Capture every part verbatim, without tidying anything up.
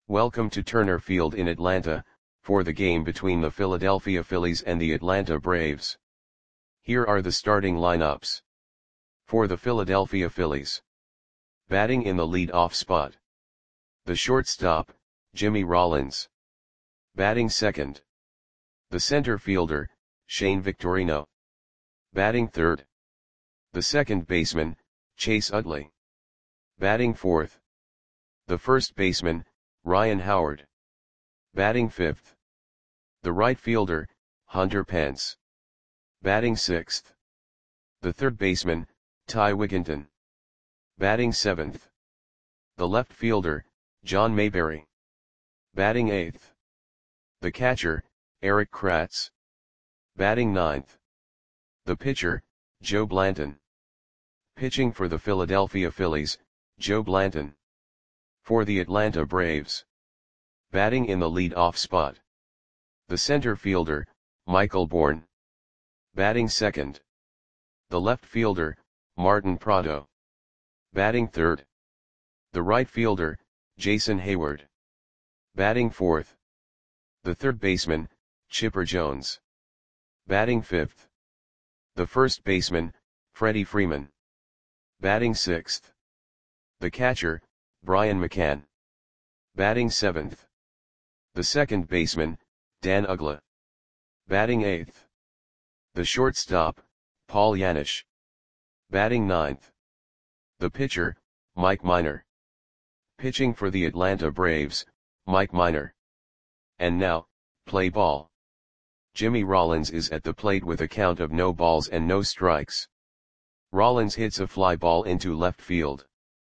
Welcome to Turner Field in Atlanta, for the game between the Philadelphia Phillies and the Atlanta Braves. Here are the starting lineups. For the Philadelphia Phillies. Batting in the lead-off spot. The shortstop, Jimmy Rollins. Batting second. The center fielder, Shane Victorino. Batting third. The second baseman, Chase Utley. Batting fourth. The first baseman, Ryan Howard. Batting fifth. The right fielder, Hunter Pence. Batting sixth. The third baseman, Ty Wigginton. Batting seventh. The left fielder, John Mayberry. Batting eighth. The catcher, Erik Kratz. Batting ninth. The pitcher, Joe Blanton. Pitching for the Philadelphia Phillies, Joe Blanton. For the Atlanta Braves. Batting in the lead-off spot. The center fielder, Michael Bourn. Batting second. The left fielder, Martin Prado. Batting third. The right fielder, Jason Heyward. Batting fourth. The third baseman, Chipper Jones. Batting fifth. The first baseman, Freddie Freeman. Batting sixth. The catcher, Brian McCann. Batting seventh. The second baseman, Dan Uggla. Batting eighth. The shortstop, Paul Janisch. Batting ninth. The pitcher, Mike Minor. Pitching for the Atlanta Braves, Mike Minor. And now, play ball. Jimmy Rollins is at the plate with a count of no balls and no strikes. Rollins hits a fly ball into left field.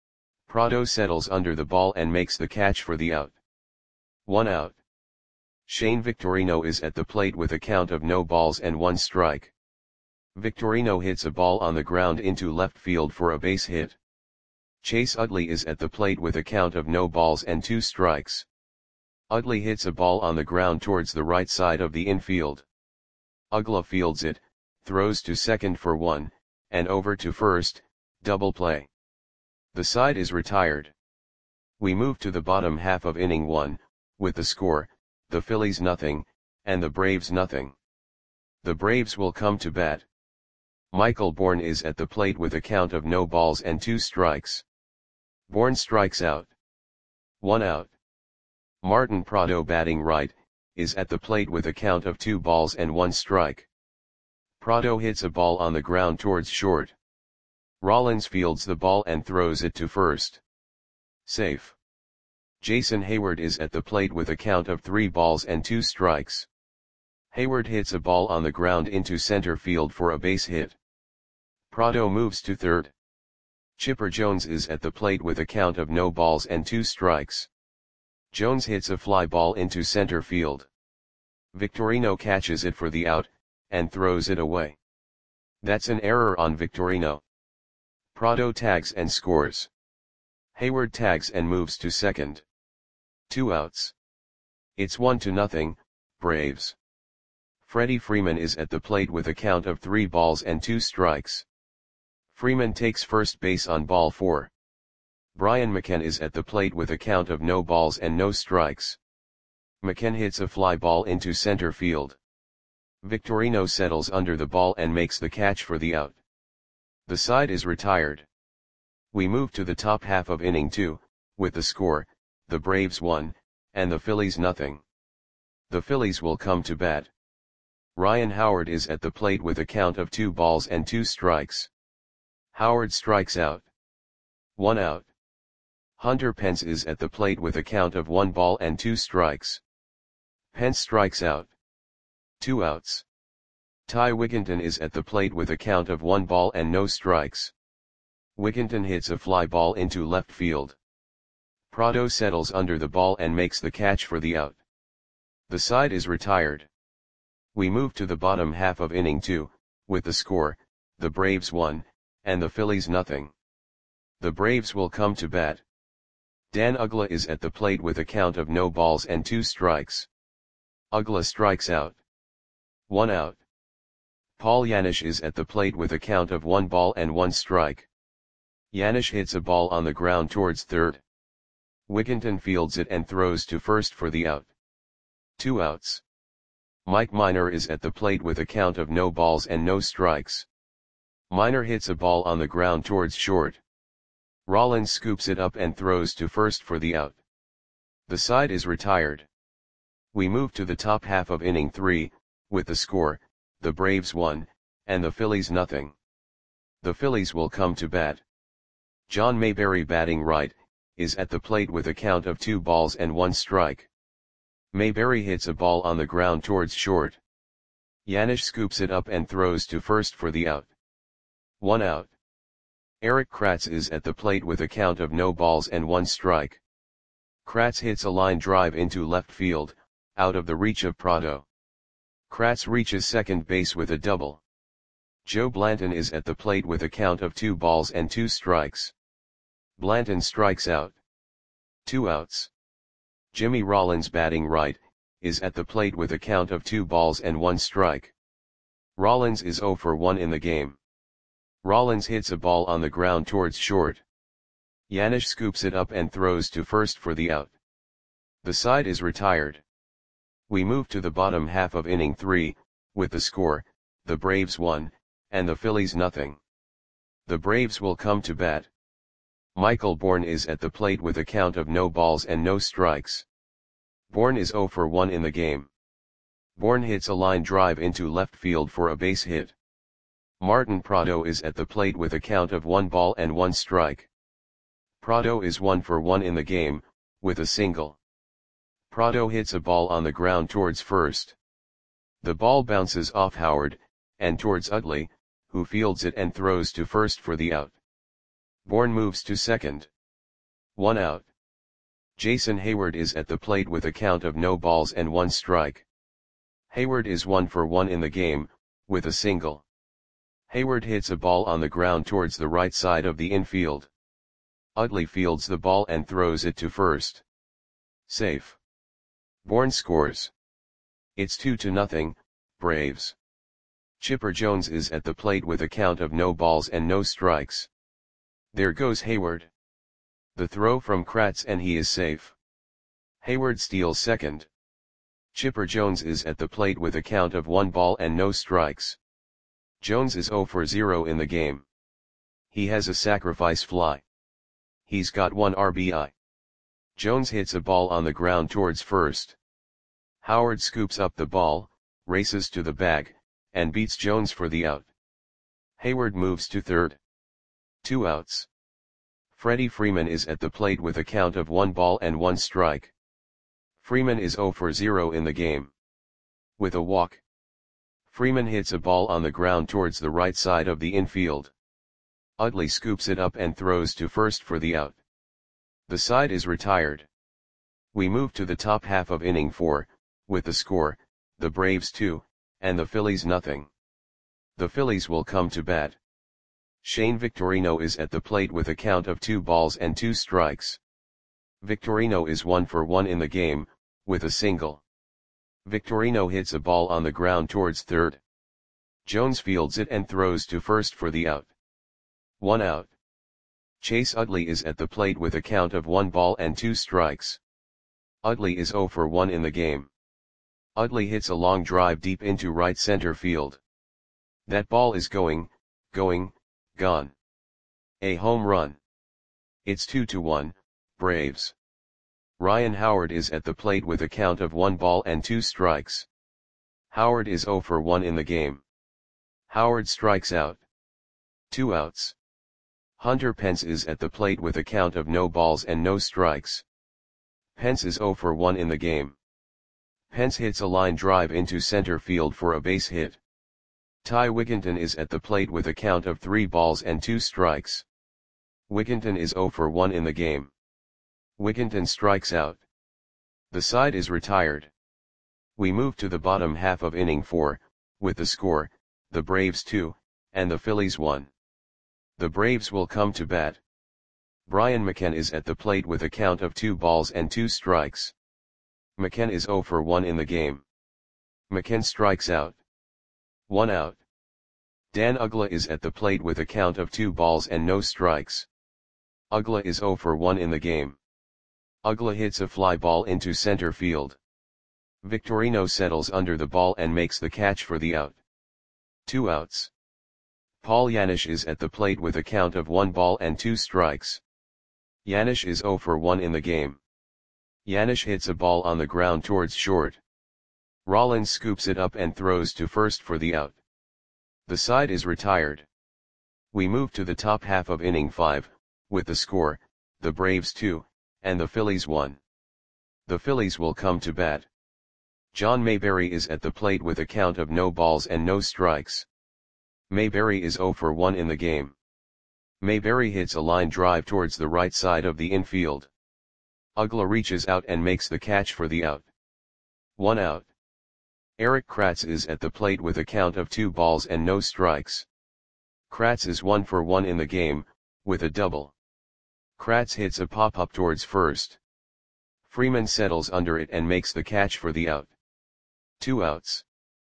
Prado settles under the ball and makes the catch for the out. One out. Shane Victorino is at the plate with a count of no balls and one strike. Victorino hits a ball on the ground into left field for a base hit. Chase Utley is at the plate with a count of no balls and two strikes. Utley hits a ball on the ground towards the right side of the infield. Uggla fields it, throws to second for one, and over to first, double play. The side is retired. We move to the bottom half of inning one, with the score, the Phillies nothing, and the Braves nothing. The Braves will come to bat. Michael Bourn is at the plate with a count of no balls and two strikes. Bourn strikes out. One out. Martin Prado, batting right, is at the plate with a count of two balls and one strike. Prado hits a ball on the ground towards short. Rollins fields the ball and throws it to first. Safe. Jason Heyward is at the plate with a count of three balls and two strikes. Heyward hits a ball on the ground into center field for a base hit. Prado moves to third. Chipper Jones is at the plate with a count of no balls and two strikes. Jones hits a fly ball into center field. Victorino catches it for the out, and throws it away. That's an error on Victorino. Prado tags and scores. Heyward tags and moves to second. Two outs. It's one to nothing, Braves. Freddie Freeman is at the plate with a count of three balls and two strikes. Freeman takes first base on ball four. Brian McCann is at the plate with a count of no balls and no strikes. McCann hits a fly ball into center field. Victorino settles under the ball and makes the catch for the out. The side is retired. We move to the top half of inning two, with the score, the Braves one, and the Phillies nothing. The Phillies will come to bat. Ryan Howard is at the plate with a count of two balls and two strikes. Howard strikes out. One out. Hunter Pence is at the plate with a count of one ball and two strikes. Pence strikes out. Two outs. Ty Wigginton is at the plate with a count of one ball and no strikes. Wigginton hits a fly ball into left field. Prado settles under the ball and makes the catch for the out. The side is retired. We move to the bottom half of inning two, with the score, the Braves one, and the Phillies nothing. The Braves will come to bat. Dan Uggla is at the plate with a count of no balls and two strikes. Uggla strikes out. One out. Paul Janisch is at the plate with a count of one ball and one strike. Janisch hits a ball on the ground towards third. Wigginton fields it and throws to first for the out. Two outs. Mike Minor is at the plate with a count of no balls and no strikes. Minor hits a ball on the ground towards short. Rollins scoops it up and throws to first for the out. The side is retired. We move to the top half of inning three, with the score, the Braves one, and the Phillies nothing. The Phillies will come to bat. John Mayberry, batting right, is at the plate with a count of two balls and one strike. Mayberry hits a ball on the ground towards short. Yanish scoops it up and throws to first for the out. One out. Eric Kratz is at the plate with a count of no balls and one strike. Kratz hits a line drive into left field, out of the reach of Prado. Kratz reaches second base with a double. Joe Blanton is at the plate with a count of two balls and two strikes. Blanton strikes out. Two outs. Jimmy Rollins, batting right, is at the plate with a count of two balls and one strike. Rollins is oh for one in the game. Rollins hits a ball on the ground towards short. Yanish scoops it up and throws to first for the out. The side is retired. We move to the bottom half of inning three, with the score, the Braves one, and the Phillies nothing. The Braves will come to bat. Michael Bourne is at the plate with a count of no balls and no strikes. Bourne is oh for one in the game. Bourne hits a line drive into left field for a base hit. Martin Prado is at the plate with a count of one ball and one strike. Prado is one for one in the game, with a single. Prado hits a ball on the ground towards first. The ball bounces off Howard, and towards Utley, who fields it and throws to first for the out. Bourne moves to second. One out. Jason Hayward is at the plate with a count of no balls and one strike. Hayward is one for one in the game, with a single. Hayward hits a ball on the ground towards the right side of the infield. Utley fields the ball and throws it to first. Safe. Bourne scores. It's two to nothing, Braves. Chipper Jones is at the plate with a count of no balls and no strikes. There goes Hayward. The throw from Kratz and he is safe. Hayward steals second. Chipper Jones is at the plate with a count of one ball and no strikes. Jones is oh for zero in the game. He has a sacrifice fly. He's got one R B I. Jones hits a ball on the ground towards first. Howard scoops up the ball, races to the bag, and beats Jones for the out. Hayward moves to third. Two outs. Freddie Freeman is at the plate with a count of one ball and one strike. Freeman is oh for zero in the game. With a walk. Freeman hits a ball on the ground towards the right side of the infield. Utley scoops it up and throws to first for the out. The side is retired. We move to the top half of inning four, with the score, the Braves two, and the Phillies nothing. The Phillies will come to bat. Shane Victorino is at the plate with a count of two balls and two strikes. Victorino is one for one in the game, with a single. Victorino hits a ball on the ground towards third. Jones fields it and throws to first for the out. One out. Chase Utley is at the plate with a count of one ball and two strikes. Utley is oh for one in the game. Utley hits a long drive deep into right center field. That ball is going, going, gone. A home run. It's two to one, Braves. Ryan Howard is at the plate with a count of one ball and two strikes. Howard is oh for one in the game. Howard strikes out. Two outs. Hunter Pence is at the plate with a count of no balls and no strikes. Pence is oh for one in the game. Pence hits a line drive into center field for a base hit. Ty Wigginton is at the plate with a count of three balls and two strikes. Wigginton is oh for one in the game. Wigginton strikes out. The side is retired. We move to the bottom half of inning four, with the score, the Braves two, and the Phillies one. The Braves will come to bat. Brian McKenna is at the plate with a count of two balls and two strikes. McKenna is oh for one in the game. McKenna strikes out. One out. Dan Uggla is at the plate with a count of two balls and no strikes. Uggla is oh for one in the game. Ugla hits a fly ball into center field. Victorino settles under the ball and makes the catch for the out. Two outs. Paul Janisch is at the plate with a count of one ball and two strikes. Janisch is zero for one in the game. Janisch hits a ball on the ground towards short. Rollins scoops it up and throws to first for the out. The side is retired. We move to the top half of inning five, with the score, the Braves two, and the Phillies one. The Phillies will come to bat. John Mayberry is at the plate with a count of no balls and no strikes. Mayberry is zero for one in the game. Mayberry hits a line drive towards the right side of the infield. Ugla reaches out and makes the catch for the out. One out. Erik Kratz is at the plate with a count of two balls and no strikes. Kratz is one for one in the game, with a double. Kratz hits a pop-up towards first. Freeman settles under it and makes the catch for the out. Two outs.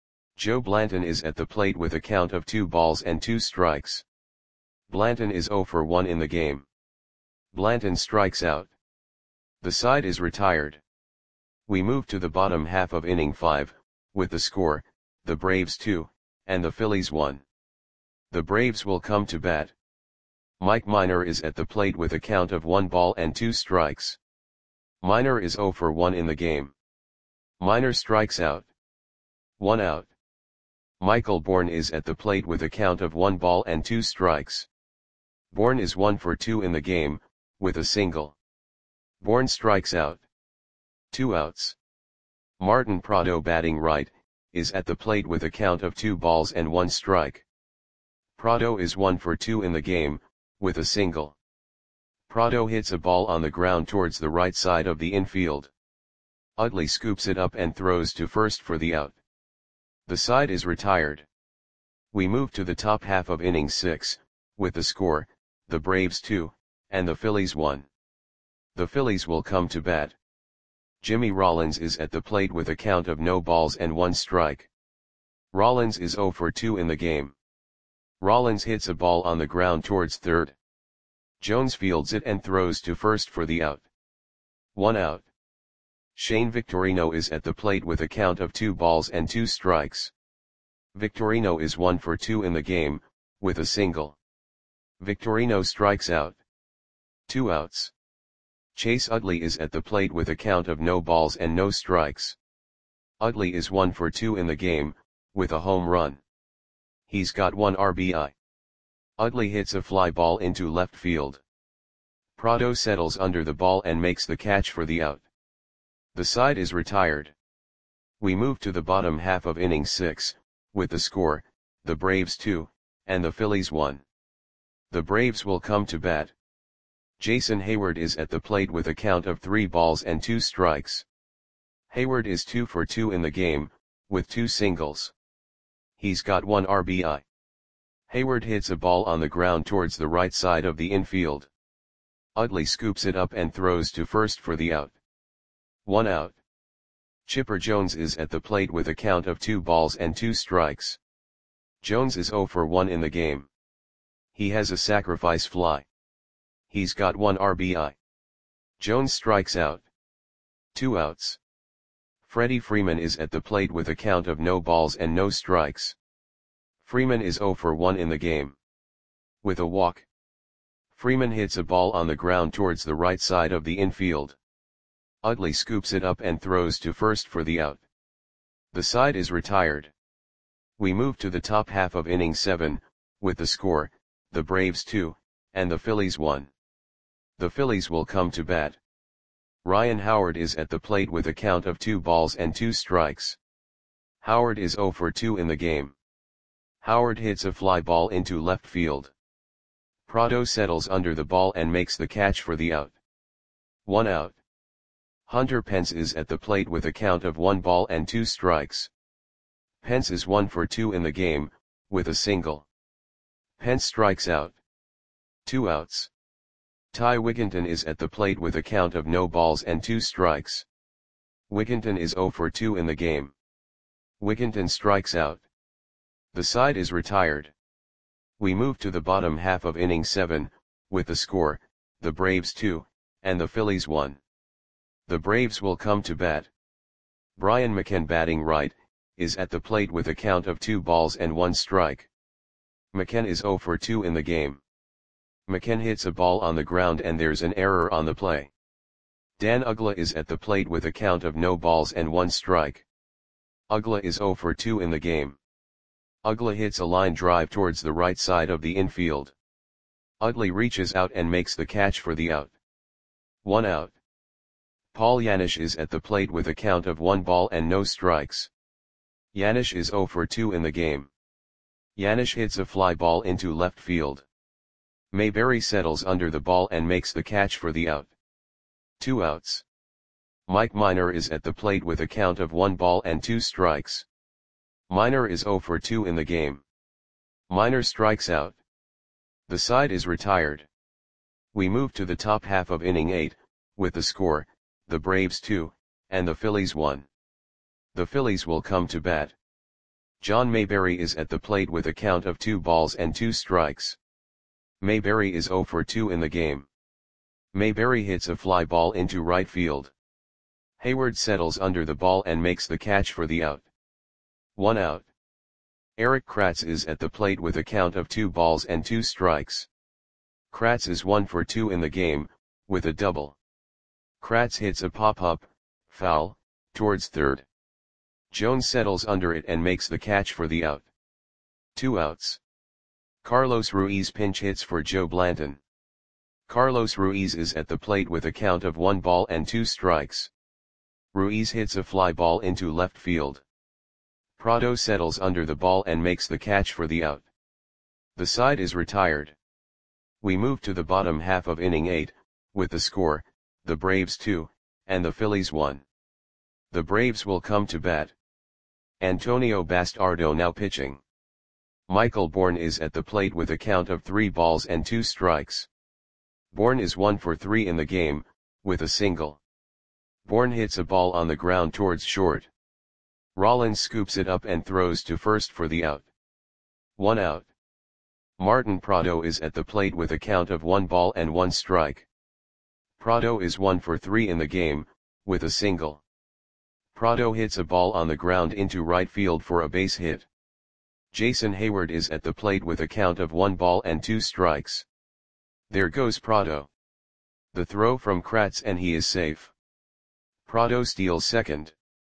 Joe Blanton is at the plate with a count of two balls and two strikes. Blanton is zero for one in the game. Blanton strikes out. The side is retired. We move to the bottom half of inning five, with the score, the Braves two, and the Phillies one. The Braves will come to bat. Mike Minor is at the plate with a count of one ball and two strikes. Minor is zero for one in the game. Minor strikes out. One out. Michael Bourne is at the plate with a count of one ball and two strikes. Bourne is one for two in the game, with a single. Bourne strikes out. Two outs. Martin Prado, batting right, is at the plate with a count of two balls and one strike. Prado is one for two in the game, with a single. Prado hits a ball on the ground towards the right side of the infield. Utley scoops it up and throws to first for the out. The side is retired. We move to the top half of inning six, with the score, the Braves two, and the Phillies one. The Phillies will come to bat. Jimmy Rollins is at the plate with a count of no balls and one strike. Rollins is zero for two in the game. Rollins hits a ball on the ground towards third. Jones fields it and throws to first for the out. One out. Shane Victorino is at the plate with a count of two balls and two strikes. Victorino is one for two in the game, with a single. Victorino strikes out. Two outs. Chase Utley is at the plate with a count of no balls and no strikes. Utley is one for two in the game, with a home run. He's got one R B I. Utley hits a fly ball into left field. Prado settles under the ball and makes the catch for the out. The side is retired. We move to the bottom half of inning six, with the score, the Braves two, and the Phillies one. The Braves will come to bat. Jason Hayward is at the plate with a count of three balls and two strikes. Hayward is two for two in the game, with two singles. He's got one R B I. Hayward hits a ball on the ground towards the right side of the infield. Utley scoops it up and throws to first for the out. One out. Chipper Jones is at the plate with a count of two balls and two strikes. Jones is zero for one in the game. He has a sacrifice fly. He's got one R B I. Jones strikes out. Two outs. Freddie Freeman is at the plate with a count of no balls and no strikes. Freeman is zero for one in the game. With a walk. Freeman hits a ball on the ground towards the right side of the infield. Utley scoops it up and throws to first for the out. The side is retired. We move to the top half of inning seven, with the score, the Braves two, and the Phillies one. The Phillies will come to bat. Ryan Howard is at the plate with a count of two balls and two strikes. Howard is zero for two in the game. Howard hits a fly ball into left field. Prado settles under the ball and makes the catch for the out. One out. Hunter Pence is at the plate with a count of one ball and two strikes. Pence is one for two in the game, with a single. Pence strikes out. Two outs. Ty Wigginton is at the plate with a count of no balls and two strikes. Wigginton is zero for two in the game. Wigginton strikes out. The side is retired. We move to the bottom half of inning seven, with the score, the Braves two, and the Phillies one. The Braves will come to bat. Brian McCann batting right, is at the plate with a count of two balls and one strike. McCann is zero for two in the game. McCann hits a ball on the ground and there's an error on the play. Dan Uggla is at the plate with a count of no balls and one strike. Uggla is zero for two in the game. Uggla hits a line drive towards the right side of the infield. Utley reaches out and makes the catch for the out. One out. Paul Janish is at the plate with a count of one ball and no strikes. Janish is zero for two in the game. Janish hits a fly ball into left field. Mayberry settles under the ball and makes the catch for the out. Two outs. Mike Minor is at the plate with a count of one ball and two strikes. Minor is zero for two in the game. Minor strikes out. The side is retired. We move to the top half of inning eight, with the score, the Braves two, and the Phillies one. The Phillies will come to bat. John Mayberry is at the plate with a count of two balls and two strikes. Mayberry is zero for two in the game. Mayberry hits a fly ball into right field. Hayward settles under the ball and makes the catch for the out. One out. Eric Kratz is at the plate with a count of two balls and two strikes. Kratz is one for two in the game, with a double. Kratz hits a pop-up, foul, towards third. Jones settles under it and makes the catch for the out. Two outs. Carlos Ruiz pinch hits for Joe Blanton. Carlos Ruiz is at the plate with a count of one ball and two strikes. Ruiz hits a fly ball into left field. Prado settles under the ball and makes the catch for the out. The side is retired. We move to the bottom half of inning eight, with the score, the Braves two, and the Phillies one. The Braves will come to bat. Antonio Bastardo now pitching. Michael Bourne is at the plate with a count of three balls and two strikes. Bourne is one for three in the game, with a single. Bourne hits a ball on the ground towards short. Rollins scoops it up and throws to first for the out. One out. Martin Prado is at the plate with a count of one ball and one strike. Prado is one for three in the game, with a single. Prado hits a ball on the ground into right field for a base hit. Jason Hayward is at the plate with a count of one ball and two strikes. There goes Prado. The throw from Kratz and he is safe. Prado steals second.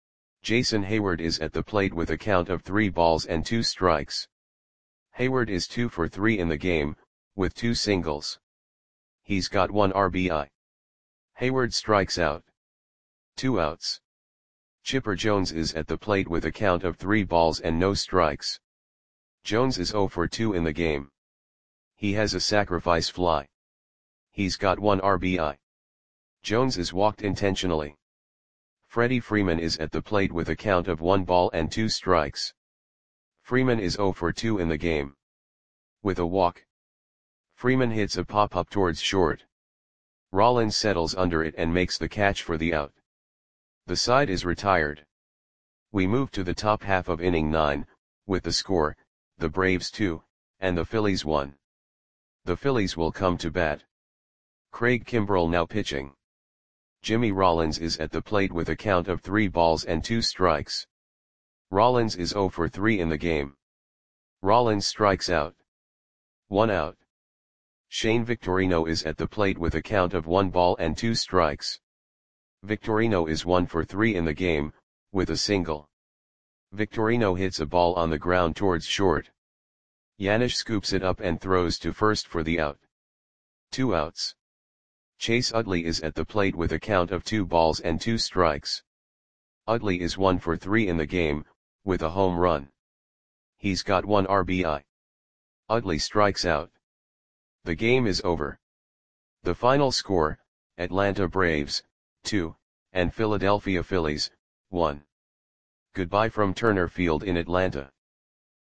Jason Hayward is at the plate with a count of three balls and two strikes. Hayward is two for three in the game, with two singles. He's got one R B I. Hayward strikes out. Two outs. Chipper Jones is at the plate with a count of three balls and no strikes. Jones is zero for two in the game. He has a sacrifice fly. He's got one R B I. Jones is walked intentionally. Freddie Freeman is at the plate with a count of one ball and two strikes. Freeman is zero for two in the game. With a walk. Freeman hits a pop-up towards short. Rollins settles under it and makes the catch for the out. The side is retired. We move to the top half of inning nine, with the score, the Braves two, and the Phillies one. The Phillies will come to bat. Craig Kimbrell now pitching. Jimmy Rollins is at the plate with a count of three balls and two strikes. Rollins is zero for three in the game. Rollins strikes out. One out. Shane Victorino is at the plate with a count of one ball and two strikes. Victorino is one for three in the game, with a single. Victorino hits a ball on the ground towards short. Janish scoops it up and throws to first for the out. Two outs. Chase Utley is at the plate with a count of two balls and two strikes. Utley is one for three in the game, with a home run. He's got one R B I. Utley strikes out. The game is over. The final score, Atlanta Braves, two, and Philadelphia Phillies, one. Goodbye from Turner Field in Atlanta.